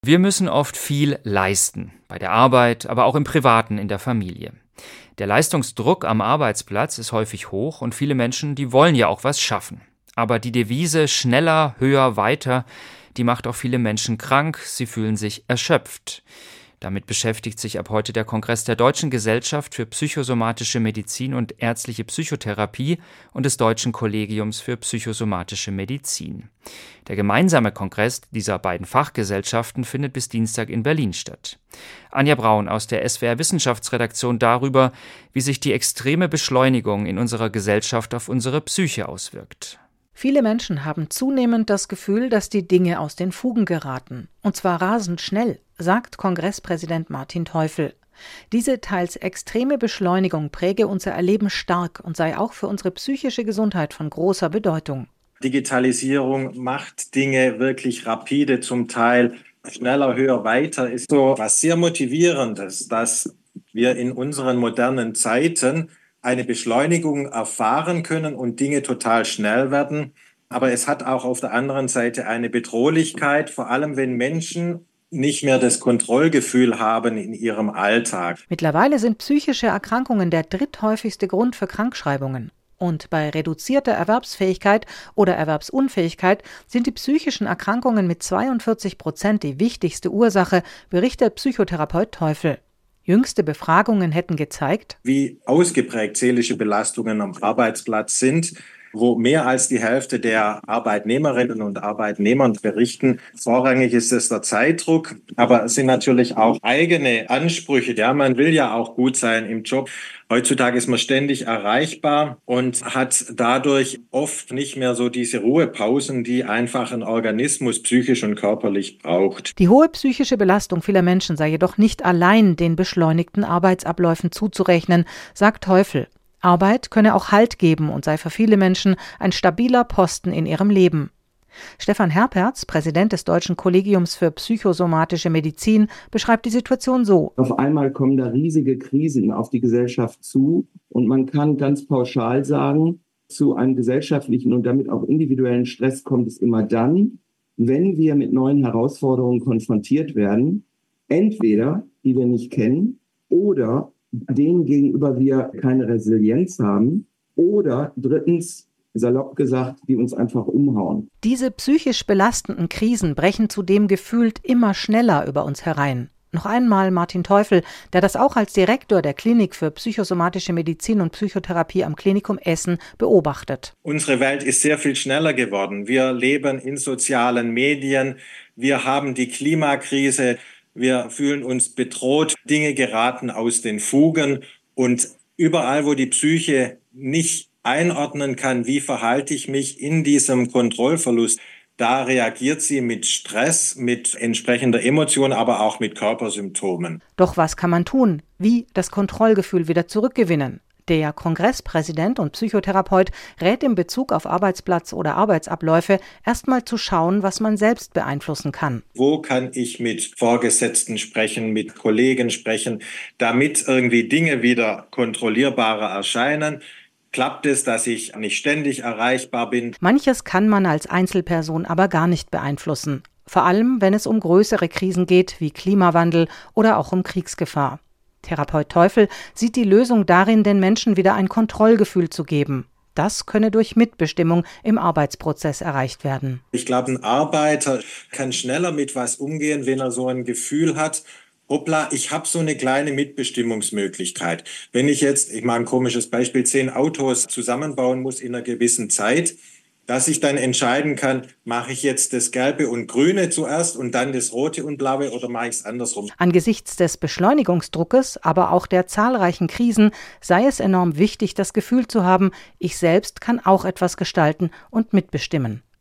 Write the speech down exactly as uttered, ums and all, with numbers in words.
Wir müssen oft viel leisten, bei der Arbeit, aber auch im Privaten, in der Familie. Der Leistungsdruck am Arbeitsplatz ist häufig hoch und viele Menschen, die wollen ja auch was schaffen. Aber die Devise schneller, höher, weiter, die macht auch viele Menschen krank, sie fühlen sich erschöpft. Damit beschäftigt sich ab heute der Kongress der Deutschen Gesellschaft für psychosomatische Medizin und ärztliche Psychotherapie und des Deutschen Kollegiums für psychosomatische Medizin. Der gemeinsame Kongress dieser beiden Fachgesellschaften findet bis Dienstag in Berlin statt. Anja Braun aus der S W R Wissenschaftsredaktion darüber, wie sich die extreme Beschleunigung in unserer Gesellschaft auf unsere Psyche auswirkt. Viele Menschen haben zunehmend das Gefühl, dass die Dinge aus den Fugen geraten. Und zwar rasend schnell, sagt Kongresspräsident Martin Teufel. Diese teils extreme Beschleunigung präge unser Erleben stark und sei auch für unsere psychische Gesundheit von großer Bedeutung. Digitalisierung macht Dinge wirklich rapide, zum Teil schneller, höher, weiter. Ist so was sehr Motivierendes, dass wir in unseren modernen Zeiten eine Beschleunigung erfahren können und Dinge total schnell werden. Aber es hat auch auf der anderen Seite eine Bedrohlichkeit, vor allem wenn Menschen nicht mehr das Kontrollgefühl haben in ihrem Alltag. Mittlerweile sind psychische Erkrankungen der dritthäufigste Grund für Krankschreibungen. Und bei reduzierter Erwerbsfähigkeit oder Erwerbsunfähigkeit sind die psychischen Erkrankungen mit zweiundvierzig Prozent die wichtigste Ursache, berichtet Psychotherapeut Teufel. Jüngste Befragungen hätten gezeigt, wie ausgeprägt seelische Belastungen am Arbeitsplatz sind, wo mehr als die Hälfte der Arbeitnehmerinnen und Arbeitnehmer berichten. Vorrangig ist es der Zeitdruck, aber es sind natürlich auch eigene Ansprüche. Ja, man will ja auch gut sein im Job. Heutzutage ist man ständig erreichbar und hat dadurch oft nicht mehr so diese Ruhepausen, die einfach ein Organismus psychisch und körperlich braucht. Die hohe psychische Belastung vieler Menschen sei jedoch nicht allein den beschleunigten Arbeitsabläufen zuzurechnen, sagt Teufel. Arbeit könne auch Halt geben und sei für viele Menschen ein stabiler Posten in ihrem Leben. Stefan Herperz, Präsident des Deutschen Kollegiums für psychosomatische Medizin, beschreibt die Situation so. Auf einmal kommen da riesige Krisen auf die Gesellschaft zu und man kann ganz pauschal sagen, zu einem gesellschaftlichen und damit auch individuellen Stress kommt es immer dann, wenn wir mit neuen Herausforderungen konfrontiert werden, entweder die wir nicht kennen oder denen gegenüber wir keine Resilienz haben oder drittens, salopp gesagt, die uns einfach umhauen. Diese psychisch belastenden Krisen brechen zudem gefühlt immer schneller über uns herein. Noch einmal Martin Teufel, der das auch als Direktor der Klinik für psychosomatische Medizin und Psychotherapie am Klinikum Essen beobachtet. Unsere Welt ist sehr viel schneller geworden. Wir leben in sozialen Medien, wir haben die Klimakrise, wir fühlen uns bedroht, Dinge geraten aus den Fugen und überall, wo die Psyche nicht einordnen kann, wie verhalte ich mich in diesem Kontrollverlust, da reagiert sie mit Stress, mit entsprechender Emotion, aber auch mit Körpersymptomen. Doch was kann man tun? Wie das Kontrollgefühl wieder zurückgewinnen? Der Kongresspräsident und Psychotherapeut rät in Bezug auf Arbeitsplatz oder Arbeitsabläufe erstmal zu schauen, was man selbst beeinflussen kann. Wo kann ich mit Vorgesetzten sprechen, mit Kollegen sprechen, damit irgendwie Dinge wieder kontrollierbarer erscheinen? Klappt es, dass ich nicht ständig erreichbar bin? Manches kann man als Einzelperson aber gar nicht beeinflussen. Vor allem, wenn es um größere Krisen geht, wie Klimawandel oder auch um Kriegsgefahr. Therapeut Teufel sieht die Lösung darin, den Menschen wieder ein Kontrollgefühl zu geben. Das könne durch Mitbestimmung im Arbeitsprozess erreicht werden. Ich glaube, ein Arbeiter kann schneller mit was umgehen, wenn er so ein Gefühl hat, hoppla, ich habe so eine kleine Mitbestimmungsmöglichkeit. Wenn ich jetzt, ich mache ein komisches Beispiel, zehn Autos zusammenbauen muss in einer gewissen Zeit, dass ich dann entscheiden kann, mache ich jetzt das Gelbe und Grüne zuerst und dann das Rote und Blaue oder mache ich es andersrum. Angesichts des Beschleunigungsdruckes, aber auch der zahlreichen Krisen sei es enorm wichtig, das Gefühl zu haben, ich selbst kann auch etwas gestalten und mitbestimmen.